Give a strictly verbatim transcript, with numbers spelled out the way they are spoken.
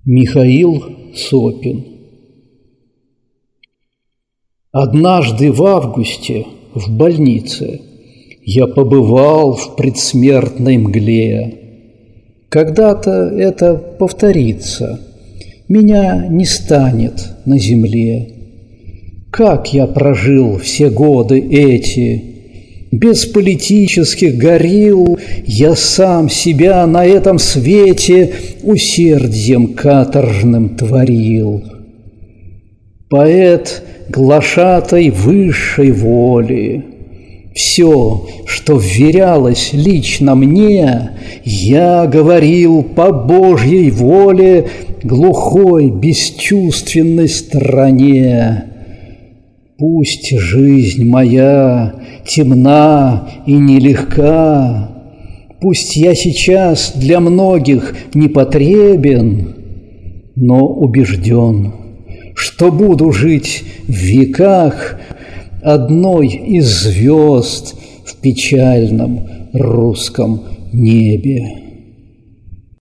Михаил Сопин. Однажды в августе в больнице я побывал в предсмертной мгле. Когда-то это повторится, меня не станет на земле. Как я прожил все годы эти, без политических горил, я сам себя на этом свете усердием каторжным творил. Поэт глашатай высшей воли, все, что вверялось лично мне, я говорил по Божьей воле глухой, бесчувственной стране. Пусть жизнь моя темна и нелегка, пусть я сейчас для многих непотребен, но убежден, что буду жить в веках одной из звезд в печальном русском небе.